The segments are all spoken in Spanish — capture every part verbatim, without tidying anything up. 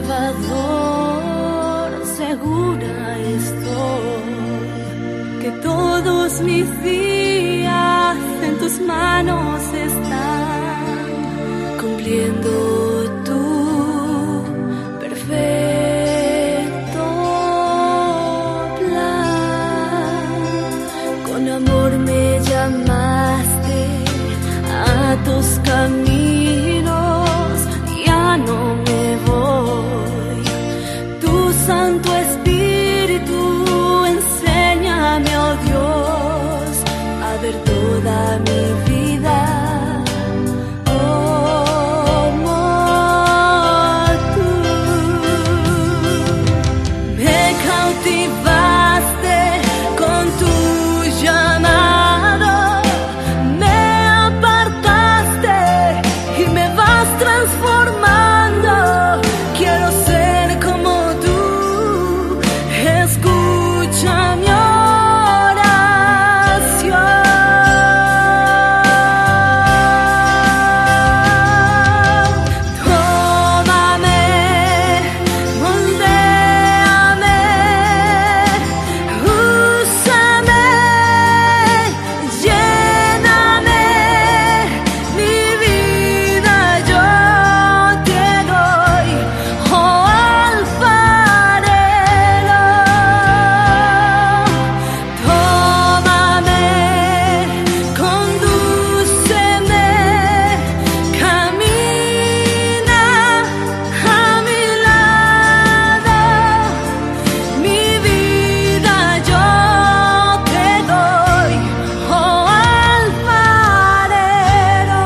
Salvador, segura estoy que todos mis días en tus manos están, cumpliendo tu perfecto plan. Con amor me llamaste a tus caminos, ya no me voy. Tu Santo Espíritu, enséñame, oh Dios, a ver toda mi vida como tú. Me cautivaste con tu llamado, me apartaste y me vas transformando. Quiero ser como tú, escucha mi oración. Tómame, moldéame, úsame, lléname, mi vida yo te doy, oh alfarero. Tómame, condúceme, camina a mi lado, mi vida yo te doy, oh alfarero.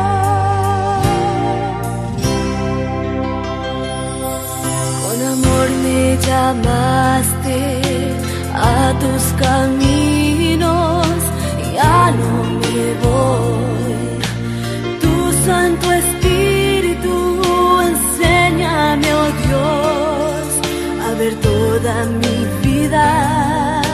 Con amor me llamaste a tus caminos, ya no me voy. Tu Santo Espíritu, enséñame, oh Dios, a ver toda mi vida